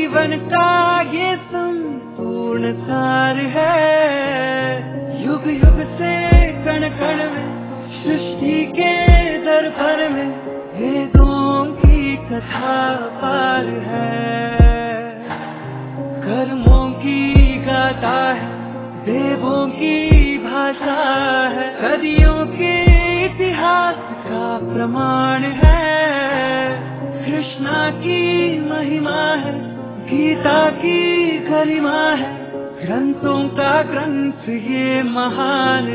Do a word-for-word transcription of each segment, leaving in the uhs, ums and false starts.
जीवन का ये संपूर्ण सार है। युग युग से कण कण में सृष्टि के दरबार में वेदों की कथा पार है। कर्मों की गाथा है, देवों की भाषा है, सदियों के इतिहास का प्रमाण है। कृष्णा की महिमा है, गीता की गरिमा है, ग्रंथों का ग्रंथ ये महान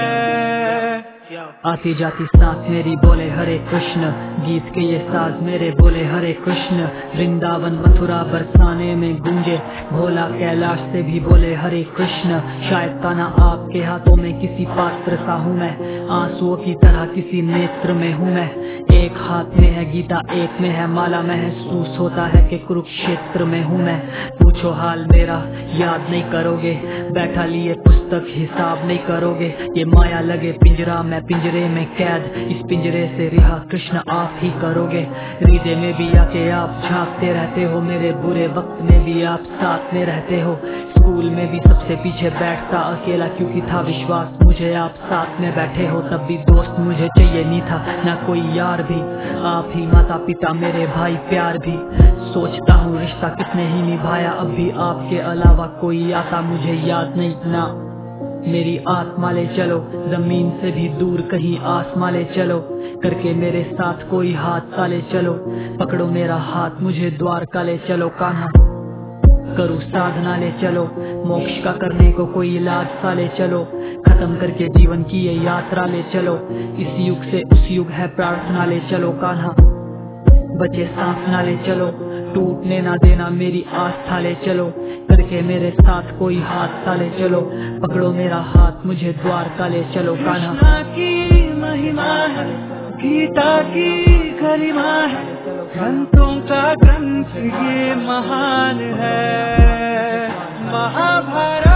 है। आती जाती सांस मेरी बोले हरे कृष्ण, गीत के ये साज मेरे बोले हरे कृष्ण। वृंदावन मथुरा बरसाने में गूंजे, भोला कैलाश से भी बोले हरे कृष्ण। शायद कान्हा आपके हाथों में किसी पात्र सा हूँ मैं, आंसुओं की तरह किसी नेत्र में हूँ मैं। एक हाथ में है गीता, एक में है माला, महसूस होता है कि कुरुक्षेत्र में हूँ मैं। पूछो हाल मेरा याद नहीं करोगे, बैठा लिए पुस्तक हिसाब नहीं करोगे। ये माया लगे पिंजरा, मैं पिंजरे में कैद, इस पिंजरे से रिहा कृष्ण आप ही करोगे। हृदय में भी आके आप झांकते रहते हो, मेरे बुरे वक्त में भी आप साथ में रहते हो। स्कूल में भी सबसे पीछे बैठता अकेला, क्योंकि था विश्वास मुझे आप साथ में बैठे हो। तब भी दोस्त मुझे चाहिए नहीं था, ना कोई यार भी, आप ही माता पिता मेरे भाई प्यार भी। सोचता हूँ रिश्ता किसने ही निभाया, अब भी आपके अलावा कोई आता मुझे याद नहीं ना। मेरी आत्मा ले चलो जमीन से भी दूर, कहीं आसमां ले चलो, करके मेरे साथ कोई हादसा ले चलो। पकड़ो मेरा हाथ मुझे द्वारका ले चलो, कान्हा करूँ साधना ले चलो। मोक्ष का करने को कोई इलाज सा ले चलो, खत्म करके जीवन की ये यात्रा ले चलो। इस युग से उस युग है प्रार्थना ले चलो, कान्हा बचे सांस ना ले चलो, टूटने ना देना मेरी आस्था ले चलो, करके मेरे साथ कोई हादसा ले चलो। पकड़ो मेरा हाथ मुझे द्वारका ले चलो, कान्हा कृष्णा की महिमा है, गीता की गरिमा है, ग्रंथों का ग्रंथ ये महान है। महाभारत